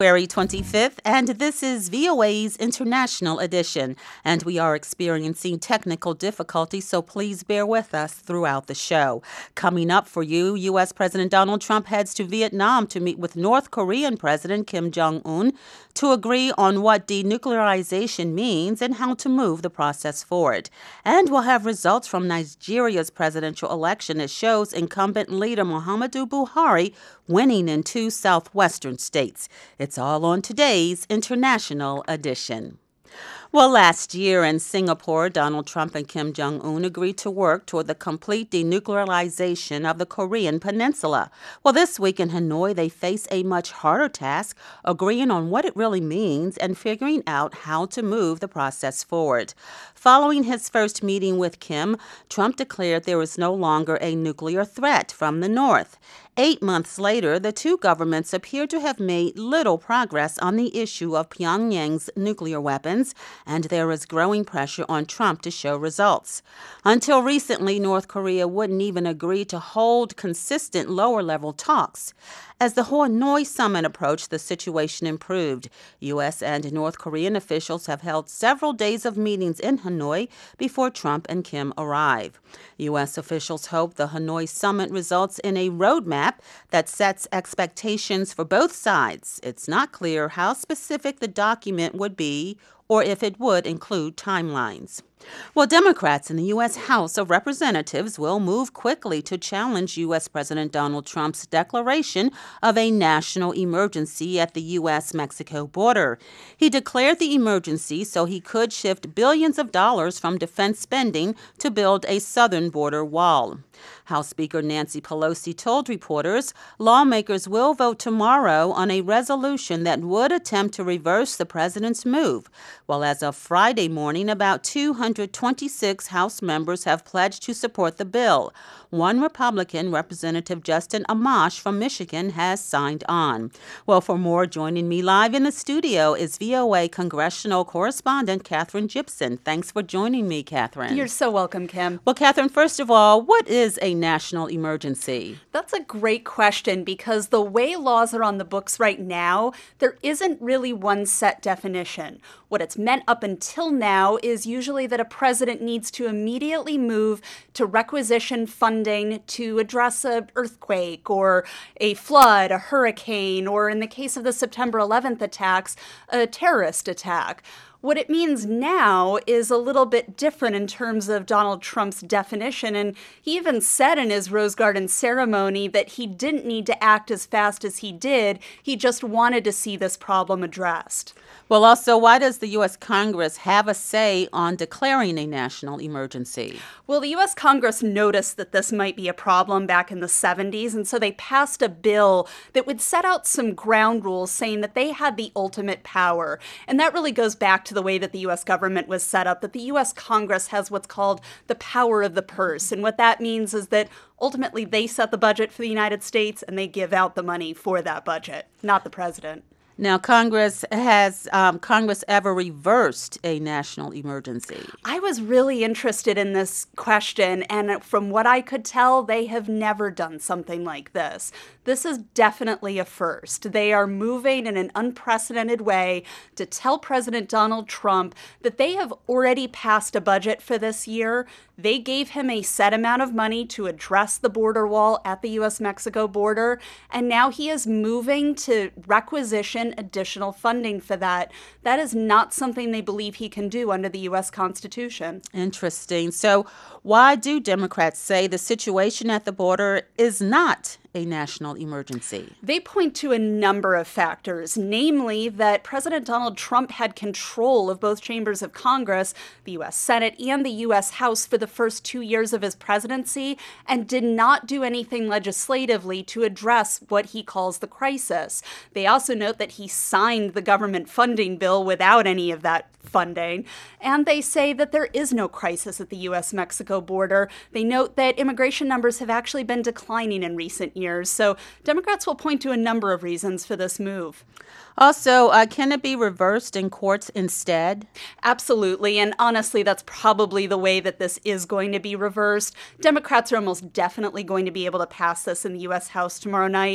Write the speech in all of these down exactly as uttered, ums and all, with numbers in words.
February twenty-fifth, and this is V O A's International Edition, and we are experiencing technical difficulties, so please bear with us throughout the show. Coming up for you, U S. President Donald Trump heads to Vietnam to meet with North Korean President Kim Jong-un to agree on what denuclearization means and how to move the process forward. And we'll have results from Nigeria's presidential election that shows incumbent leader Muhammadu Buhari winning in two southwestern states. It's all on today's International Edition. Well, last year in Singapore, Donald Trump and Kim Jong-un agreed to work toward the complete denuclearization of the Korean peninsula. Well, this week in Hanoi, they face a much harder task, agreeing on what it really means and figuring out how to move the process forward. Following his first meeting with Kim, Trump declared there was no longer a nuclear threat from the North. Eight months later, the two governments appear to have made little progress on the issue of Pyongyang's nuclear weapons, and there is growing pressure on Trump to show results. Until recently, North Korea wouldn't even agree to hold consistent lower-level talks. As the Hanoi summit approached, the situation improved. U S and North Korean officials have held several days of meetings in Hanoi before Trump and Kim arrive. U S officials hope the Hanoi summit results in a roadmap that sets expectations for both sides. It's not clear how specific the document would be or if it would include timelines. Well, Democrats in the U S. House of Representatives will move quickly to challenge U S. President Donald Trump's declaration of a national emergency at the U S Mexico border. He declared the emergency so he could shift billions of dollars from defense spending to build a southern border wall. House Speaker Nancy Pelosi told reporters lawmakers will vote tomorrow on a resolution that would attempt to reverse the president's move. Well, as of Friday morning, about two hundred twenty-six House members have pledged to support the bill. One Republican, Representative Justin Amash from Michigan, has signed on. Well, for more, joining me live in the studio is V O A congressional correspondent Catherine Gibson. Thanks for joining me, Catherine. You're so welcome, Kim. Well, Catherine, first of all, what is a national emergency? That's a great question because the way laws are on the books right now, there isn't really one set definition. What it's meant up until now is usually that a president needs to immediately move to requisition funding to address an earthquake or a flood, a hurricane, or in the case of the September eleventh attacks, a terrorist attack. What it means now is a little bit different in terms of Donald Trump's definition, and he even said in his Rose Garden ceremony that he didn't need to act as fast as he did. He just wanted to see this problem addressed. Well, also, why does the U S. Congress have a say on declaring a national emergency? Well, the U S. Congress noticed that this might be a problem back in the seventies, and so they passed a bill that would set out some ground rules saying that they had the ultimate power. And that really goes back to the way that the U S government was set up, that the U S. Congress has what's called the power of the purse. And what that means is that ultimately they set the budget for the United States and they give out the money for that budget, not the president. Now, Congress has um, Congress ever reversed a national emergency? I was really interested in this question, and from what I could tell, they have never done something like this. This is definitely a first. They are moving in an unprecedented way to tell President Donald Trump that they have already passed a budget for this year. They gave him a set amount of money to address the border wall at the U S Mexico border, and now he is moving to requisition additional funding for that. That is not something they believe he can do under the U S Constitution. Interesting. So why do Democrats say the situation at the border is not a national emergency? They point to a number of factors, namely that President Donald Trump had control of both chambers of Congress, the U S Senate and the U S House for the first two years of his presidency, and did not do anything legislatively to address what he calls the crisis. They also note that he signed the government funding bill without any of that funding, and they say that there is no crisis at the U S Mexico border. They note that immigration numbers have actually been declining in recent years, so Democrats will point to a number of reasons for this move. Also, uh, can it be reversed in courts instead? Absolutely, and honestly, that's probably the way that this is going to be reversed. Democrats are almost definitely going to be able to pass this in the U S House tomorrow night.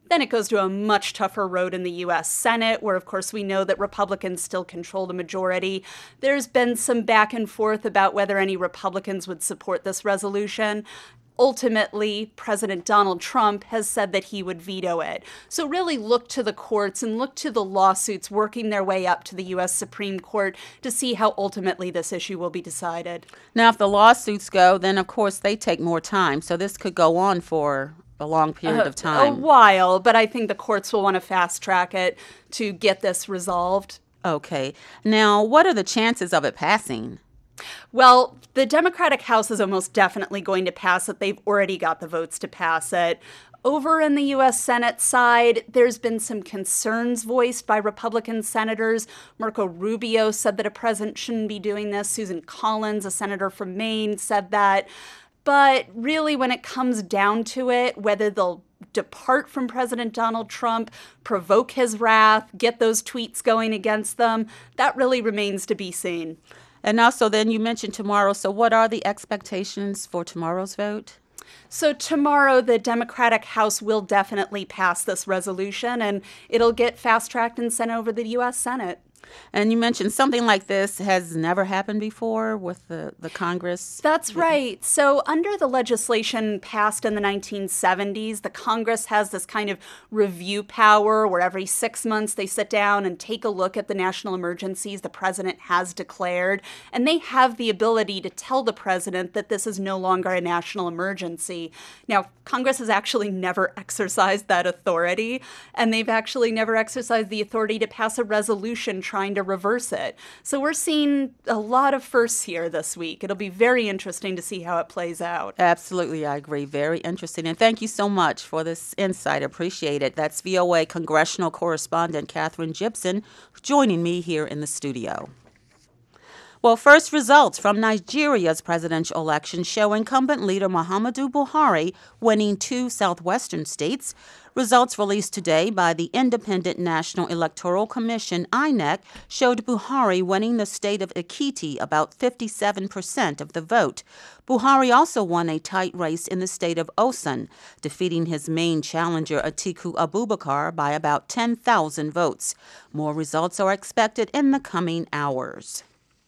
Then it goes to a much tougher road in the U S Senate, where, of course, we know that Republicans still control the majority. There's been some back and forth about whether any Republicans would support this resolution. Ultimately, President Donald Trump has said that he would veto it. So really look to the courts and look to the lawsuits working their way up to the U S Supreme Court to see how ultimately this issue will be decided. Now, if the lawsuits go, then of course they take more time. So this could go on for a long period uh, of time. A while, but I think the courts will want to fast track it to get this resolved. Okay. Now, what are the chances of it passing? Well, the Democratic House is almost definitely going to pass it. They've already got the votes to pass it. Over in the U S Senate side, there's been some concerns voiced by Republican senators. Marco Rubio said that a president shouldn't be doing this. Susan Collins, a senator from Maine, said that. But really, when it comes down to it, whether they'll depart from President Donald Trump, provoke his wrath, get those tweets going against them, that really remains to be seen. And also, then you mentioned tomorrow. So what are the expectations for tomorrow's vote? So tomorrow, the Democratic House will definitely pass this resolution, and it'll get fast-tracked and sent over to the U S Senate. And you mentioned something like this has never happened before with the, the Congress. That's right. So under the legislation passed in the nineteen seventies, the Congress has this kind of review power where every six months they sit down and take a look at the national emergencies the president has declared. And they have the ability to tell the president that this is no longer a national emergency. Now, Congress has actually never exercised that authority, and they've actually never exercised the authority to pass a resolution trying to reverse it. So we're seeing a lot of firsts here this week. It'll be very interesting to see how it plays out. Absolutely, I agree. Very interesting. And thank you so much for this insight. Appreciate it. That's V O A congressional correspondent Katherine Gibson joining me here in the studio. Well, first results from Nigeria's presidential election show incumbent leader Muhammadu Buhari winning two southwestern states. Results released today by the Independent National Electoral Commission, I N E C, showed Buhari winning the state of Ekiti, about fifty-seven percent of the vote. Buhari also won a tight race in the state of Osun, defeating his main challenger Atiku Abubakar by about ten thousand votes. More results are expected in the coming hours.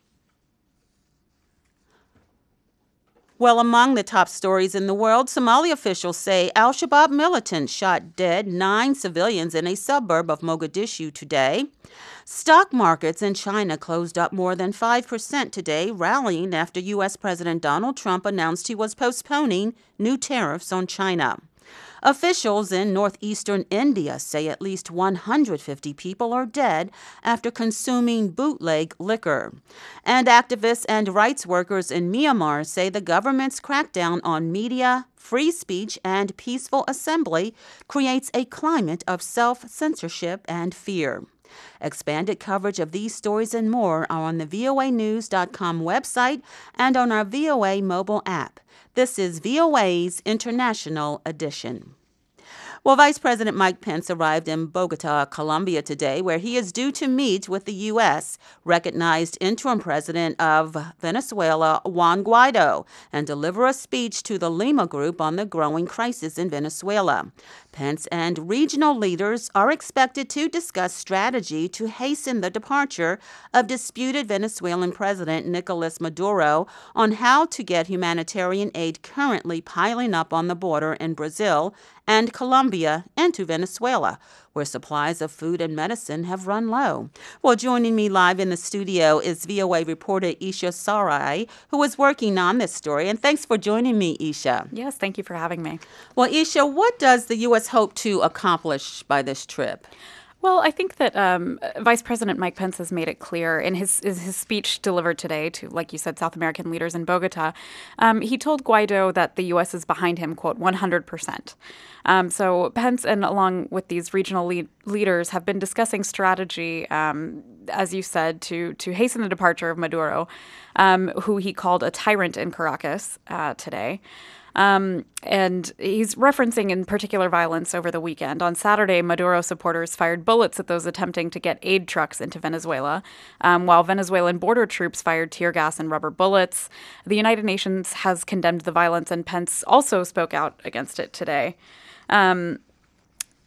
Well, among the top stories in the world, Somali officials say al-Shabaab militants shot dead nine civilians in a suburb of Mogadishu today. Stock markets in China closed up more than five percent today, rallying after U S President Donald Trump announced he was postponing new tariffs on China. Officials in northeastern India say at least one hundred fifty people are dead after consuming bootleg liquor. And activists and rights workers in Myanmar say the government's crackdown on media, free speech, and peaceful assembly creates a climate of self-censorship and fear. Expanded coverage of these stories and more are on the V O A news dot com website and on our V O A mobile app. This is V O A's International Edition. Well, Vice President Mike Pence arrived in Bogota, Colombia today, where he is due to meet with the U S recognized interim president of Venezuela, Juan Guaido, and deliver a speech to the Lima Group on the growing crisis in Venezuela. Pence and regional leaders are expected to discuss strategy to hasten the departure of disputed Venezuelan President Nicolas Maduro on how to get humanitarian aid currently piling up on the border in Brazil and Colombia into Venezuela, where supplies of food and medicine have run low. Well, joining me live in the studio is V O A reporter Isha Sarai, who is working on this story. And thanks for joining me, Isha. Yes, thank you for having me. Well, Isha, what does the U S hope to accomplish by this trip? Well, I think that um, Vice President Mike Pence has made it clear in his his speech delivered today to, like you said, South American leaders in Bogota. Um, he told Guaido that the U S is behind him, quote, one hundred percent. Um, so Pence and along with these regional lead leaders have been discussing strategy, um, as you said, to to hasten the departure of Maduro, um, who he called a tyrant in Caracas uh, today. Um, and he's referencing in particular violence over the weekend. On Saturday, Maduro supporters fired bullets at those attempting to get aid trucks into Venezuela, um, while Venezuelan border troops fired tear gas and rubber bullets. The United Nations has condemned the violence, and Pence also spoke out against it today. Um,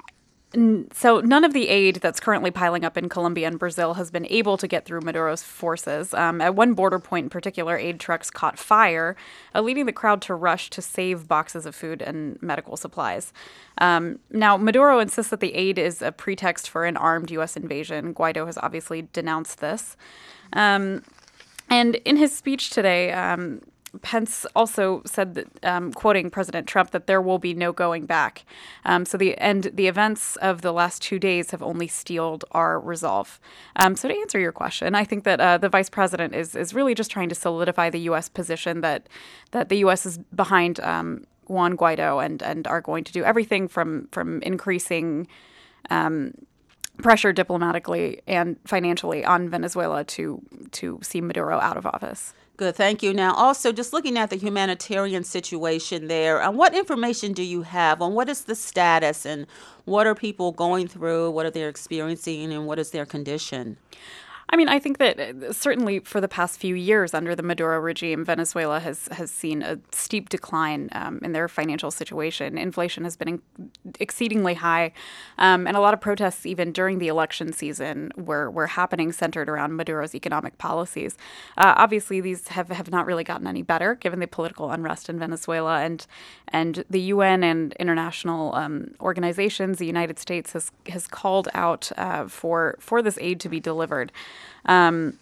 So none of the aid that's currently piling up in Colombia and Brazil has been able to get through Maduro's forces. Um, at one border point in particular, aid trucks caught fire, uh, leading the crowd to rush to save boxes of food and medical supplies. Um, now, Maduro insists that the aid is a pretext for an armed U S invasion. Guaido has obviously denounced this. Um, and in his speech today, um, Pence also said, that, um, quoting President Trump, that there will be no going back. Um, so the and the events of the last two days have only steeled our resolve. Um, so to answer your question, I think that uh, the vice president is is really just trying to solidify the U S position that that the U S is behind um, Juan Guaido and and are going to do everything from from increasing Um, pressure diplomatically and financially on Venezuela to to see Maduro out of office. Good, thank you. Now, also, just looking at the humanitarian situation there, uh, what information do you have on what is the status and what are people going through, what are they experiencing, and what is their condition? I mean, I think that uh, certainly for the past few years under the Maduro regime, Venezuela has, has seen a steep decline um, in their financial situation. Inflation has been in- exceedingly high, um, and a lot of protests even during the election season were, were happening centered around Maduro's economic policies. Uh, obviously, these have, have not really gotten any better given the political unrest in Venezuela, and and the U N and international um, organizations, the United States has has called out uh, for for this aid to be delivered. Um,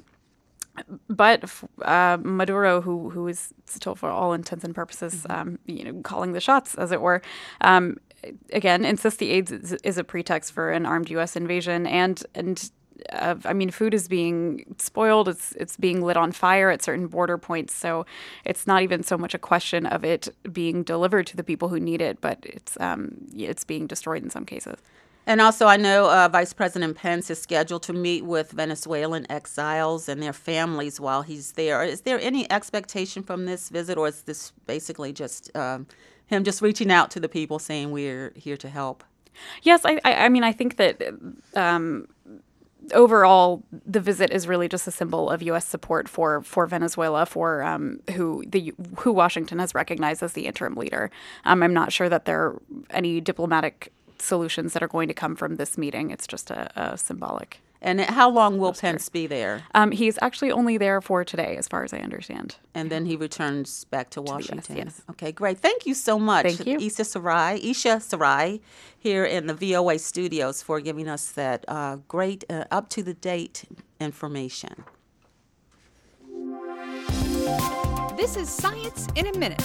but uh, Maduro, who who is still, for all intents and purposes, um, you know, calling the shots, as it were, um, again insists the aid is, is a pretext for an armed U S invasion, and and uh, I mean, food is being spoiled. It's it's being lit on fire at certain border points. So it's not even so much a question of it being delivered to the people who need it, but it's um, it's being destroyed in some cases. And also, I know uh, Vice President Pence is scheduled to meet with Venezuelan exiles and their families while he's there. Is there any expectation from this visit, or is this basically just um, him just reaching out to the people saying we're here to help? Yes, I, I, I mean, I think that um, overall, the visit is really just a symbol of U S support for for Venezuela, for um, who the who Washington has recognized as the interim leader. Um, I'm not sure that there are any diplomatic solutions that are going to come from this meeting. It's just a, a symbolic. And how long will Pence be there? Um, he's actually only there for today, as far as I understand. And then he returns back to Washington. To the U S, yes. Okay, great. Thank you so much. Thank you. Isha Sarai, Isha Sarai, here in the V O A studios for giving us that uh, great, uh, up-to-the-date information. This is Science in a Minute.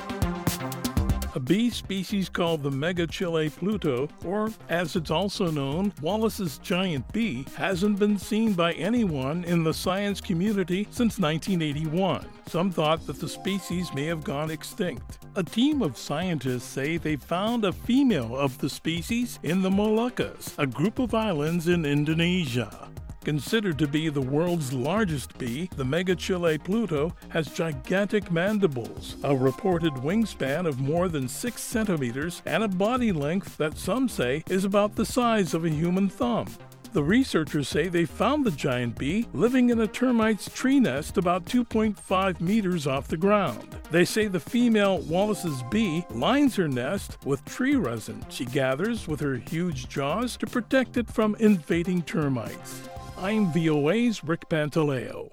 A bee species called the Megachilae pluto, or as it's also known, Wallace's giant bee, hasn't been seen by anyone in the science community since nineteen eighty-one. Some thought that the species may have gone extinct. A team of scientists say they found a female of the species in the Moluccas, a group of islands in Indonesia. Considered to be the world's largest bee, the Megachilae pluto has gigantic mandibles, a reported wingspan of more than six centimeters, and a body length that some say is about the size of a human thumb. The researchers say they found the giant bee living in a termite's tree nest about two point five meters off the ground. They say the female Wallace's bee lines her nest with tree resin she gathers with her huge jaws to protect it from invading termites. I'm V O A's Rick Pantaleo.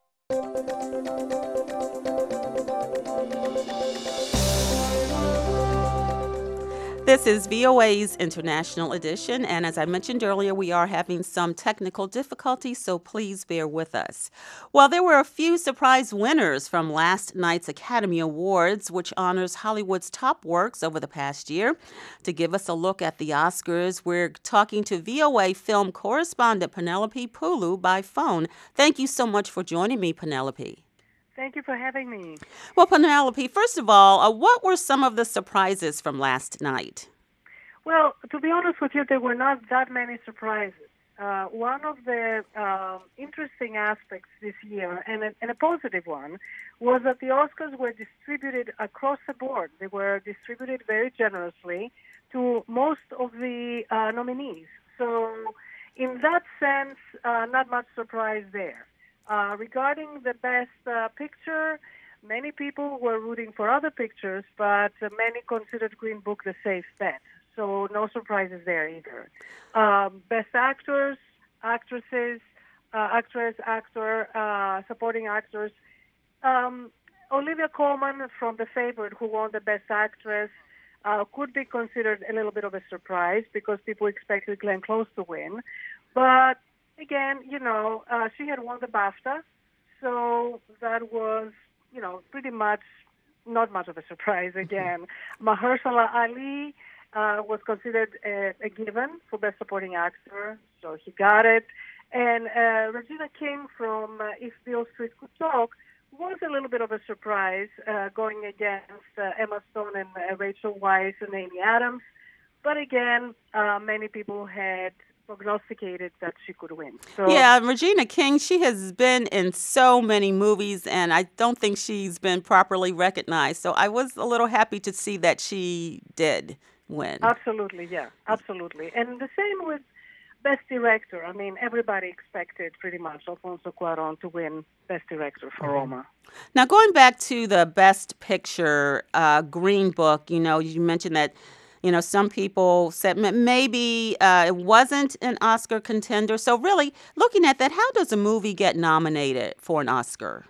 This is V O A's International Edition, and as I mentioned earlier, we are having some technical difficulties, so please bear with us. Well, there were a few surprise winners from last night's Academy Awards, which honors Hollywood's top works over the past year. To give us a look at the Oscars, we're talking to V O A film correspondent Penelope Pulu by phone. Thank you so much for joining me, Penelope. Thank you for having me. Well, Penelope, first of all, uh, what were some of the surprises from last night? Well, to be honest with you, there were not that many surprises. Uh, one of the um, interesting aspects this year, and a, and a positive one, was that the Oscars were distributed across the board. They were distributed very generously to most of the uh, nominees. So in that sense, uh, not much surprise there. Uh, regarding the best uh, picture, many people were rooting for other pictures, but uh, many considered Green Book the safe bet. so no surprises there either. Um, best actors, actresses, uh, actress, actor, uh, supporting actors. Um, Olivia Colman from The Favourite, who won the Best Actress, uh, could be considered a little bit of a surprise because people expected Glenn Close to win. But again, you know, uh, she had won the BAFTA, so that was, you know, pretty much not much of a surprise again. Mahershala Ali uh, was considered a, a given for Best Supporting Actor, so he got it. And uh, Regina King from uh, If Beale Street Could Talk was a little bit of a surprise, uh, going against uh, Emma Stone and uh, Rachel Weisz and Amy Adams. But again, uh, many people had prognosticated that she could win. So, Yeah, Regina King, she has been in so many movies, and I don't think she's been properly recognized. So I was a little happy to see that she did win. Absolutely, yeah, absolutely. And the same with Best Director. I mean, everybody expected pretty much Alfonso Cuarón to win Best Director for Roma. Now, going back to the Best Picture, uh, Green Book, you know, you mentioned that, you know, some people said maybe uh, it wasn't an Oscar contender. So really, looking at that, how does a movie get nominated for an Oscar?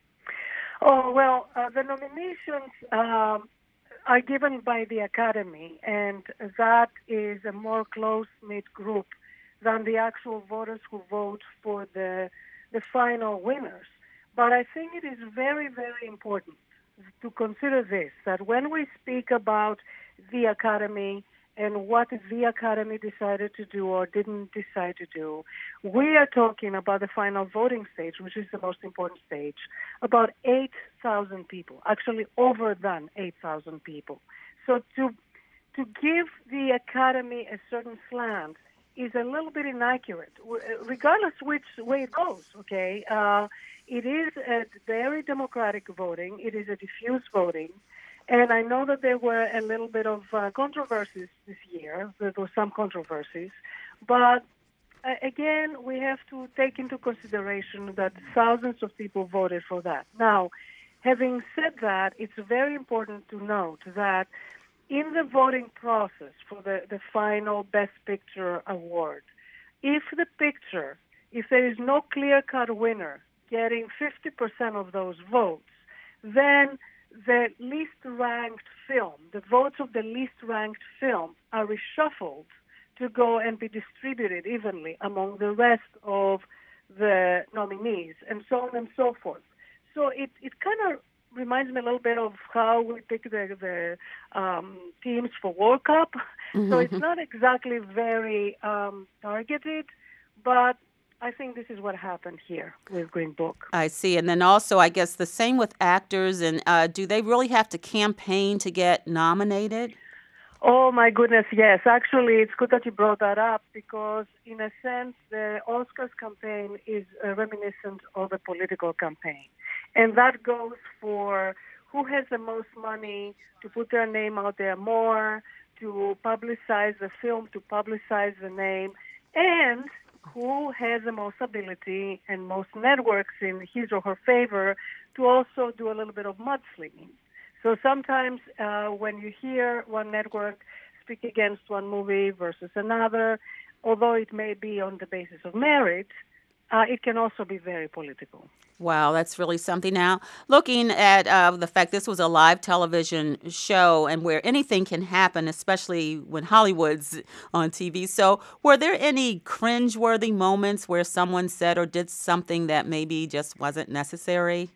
Oh, well, uh, the nominations um, are given by the Academy, and that is a more close-knit group than the actual voters who vote for the the final winners. But I think it is very, very important to consider this, that when we speak about the Academy and what the Academy decided to do or didn't decide to do, we are talking about the final voting stage, which is the most important stage, about eight thousand people, actually over than eight thousand people. So to to give the Academy a certain slant is a little bit inaccurate, regardless which way it goes, okay? Uh, it is a very democratic voting. It is a diffuse voting. And I know that there were a little bit of uh, controversies this year. There were some controversies. But uh, again, we have to take into consideration that thousands of people voted for that. Now, having said that, it's very important to note that in the voting process for the, the final Best Picture award, if the picture, if there is no clear-cut winner getting fifty percent of those votes, then the least-ranked film, the votes of the least-ranked film are reshuffled to go and be distributed evenly among the rest of the nominees, and so on and so forth. So it, it kind of reminds me a little bit of how we pick the, the um, teams for World Cup. Mm-hmm. So it's not exactly very um, targeted, but I think this is what happened here with Green Book. I see. And then also, I guess the same with actors. And uh, do they really have to campaign to get nominated? Oh, my goodness, yes. Actually, it's good that you brought that up because, in a sense, the Oscars campaign is uh, reminiscent of a political campaign. And that goes for who has the most money to put their name out there more, to publicize the film, to publicize the name, and who has the most ability and most networks in his or her favor to also do a little bit of mudslinging. So sometimes uh, when you hear one network speak against one movie versus another, although it may be on the basis of merit, uh, it can also be very political. Wow, that's really something. Now, looking at uh, the fact this was a live television show and where anything can happen, especially when Hollywood's on T V. So were there any cringeworthy moments where someone said or did something that maybe just wasn't necessary?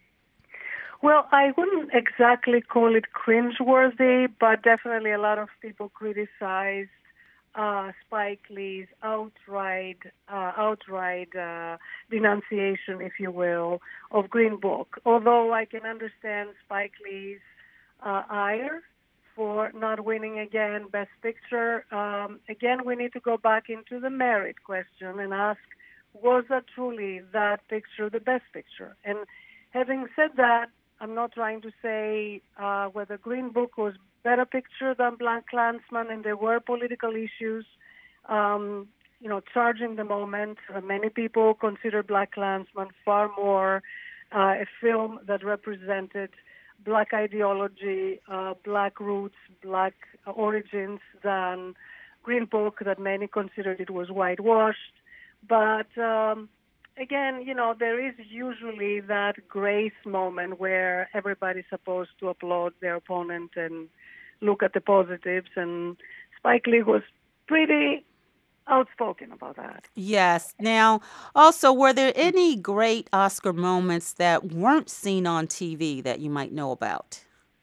Well, I wouldn't exactly call it cringeworthy, but definitely a lot of people criticized uh, Spike Lee's outright, uh, outright uh, denunciation, if you will, of Green Book. Although I can understand Spike Lee's uh, ire for not winning again Best Picture. Um, again, we need to go back into the merit question and ask, was that truly that picture the best picture? And having said that, I'm not trying to say uh, whether Green Book was better picture than Black Klansman, and there were political issues, um, you know, charging the moment. Uh, many people consider Black Klansman far more uh, a film that represented black ideology, uh, black roots, black origins than Green Book, that many considered it was whitewashed. But um, again, you know, there is usually that grace moment where everybody's supposed to applaud their opponent and look at the positives, and Spike Lee was pretty outspoken about that. Yes. Now, also, were there any great Oscar moments that weren't seen on T V that you might know about?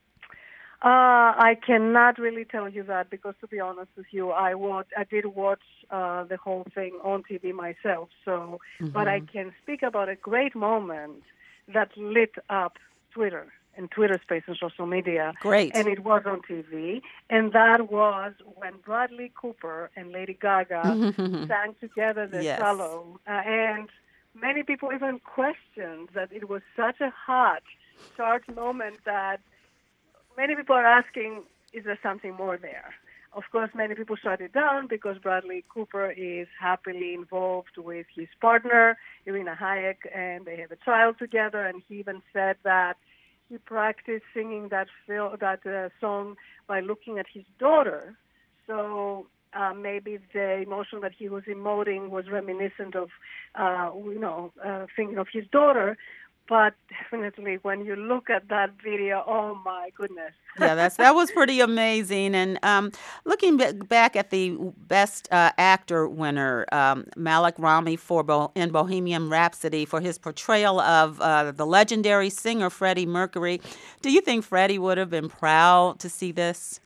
Uh, I cannot really tell you that because, to be honest with you, I watch, I did watch uh, the whole thing on T V myself. So, mm-hmm. But I can speak about a great moment that lit up Twitter and Twitter space and social media. Great. And it was on T V. And that was when Bradley Cooper and Lady Gaga sang together the yes. solo. Uh, and many people even questioned that it was such a hot, charged moment that many people are asking, is there something more there? Of course, many people shut it down because Bradley Cooper is happily involved with his partner, Irina Hayek, and they have a child together. And he even said that he practiced singing that fil- that uh, song by looking at his daughter. So uh, maybe the emotion that he was emoting was reminiscent of, uh, you know, uh, thinking of his daughter. But definitely, when you look at that video, oh my goodness! Yeah, that's that was pretty amazing. And um, looking b- back at the Best uh, Actor winner, um, Malek Rami for Bo- in Bohemian Rhapsody for his portrayal of uh, the legendary singer Freddie Mercury, do you think Freddie would have been proud to see this?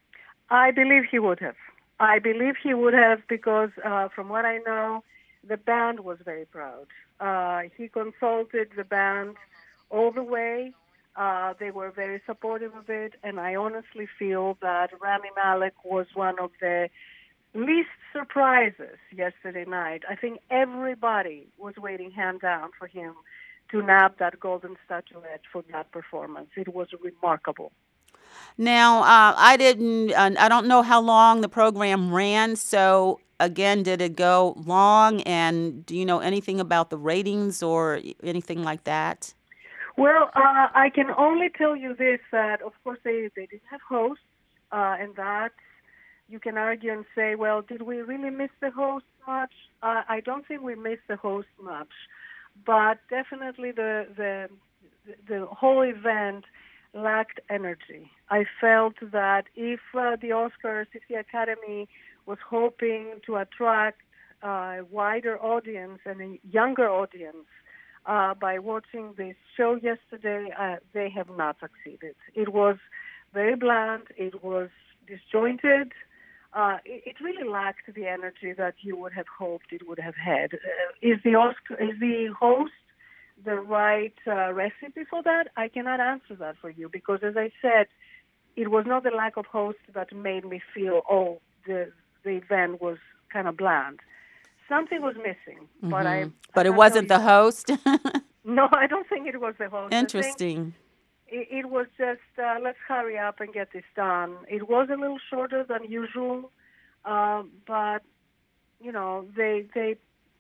I believe he would have. I believe he would have because, uh, from what I know, the band was very proud. Uh, he consulted the band all the way. Uh, they were very supportive of it, and I honestly feel that Rami Malek was one of the least surprises yesterday night. I think everybody was waiting hand down for him to nab that golden statuette for that performance. It was remarkable. Now, uh, I didn't, uh, I don't know how long the program ran, so again, did it go long, and do you know anything about the ratings or anything like that? Well, uh, I can only tell you this, that of course they, they did have hosts, uh, and that you can argue and say, well, did we really miss the host much? Uh, I don't think we missed the host much, but definitely the the the whole event lacked energy. I felt that if uh, the Oscars, if the Academy was hoping to attract a wider audience and a younger audience uh, by watching this show yesterday, uh, they have not succeeded. It was very bland. It was disjointed. Uh, it, it really lacked the energy that you would have hoped it would have had. Uh, is the Oscar, is the host the right uh, recipe for that? I cannot answer that for you because, as I said, it was not the lack of host that made me feel, oh, the the event was kind of bland. Something was missing, mm-hmm. but I. But it wasn't the host. No, I don't think it was the host. Interesting. It, it was just uh, let's hurry up and get this done. It was a little shorter than usual, uh, but you know they they.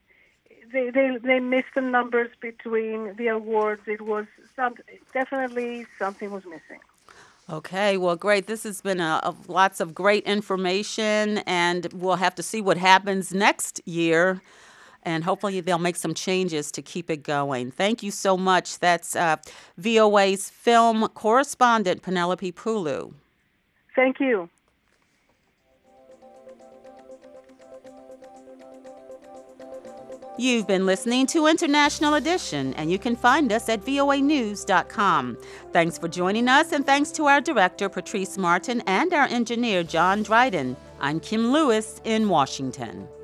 They, they they missed the numbers between the awards. It was some, definitely something was missing. Okay, well, great. This has been a, a, lots of great information, and we'll have to see what happens next year, and hopefully they'll make some changes to keep it going. Thank you so much. That's uh, V O A's film correspondent, Penelope Pulu. Thank you. You've been listening to International Edition, and you can find us at V O A news dot com. Thanks for joining us, and thanks to our director, Patrice Martin, and our engineer, John Dryden. I'm Kim Lewis in Washington.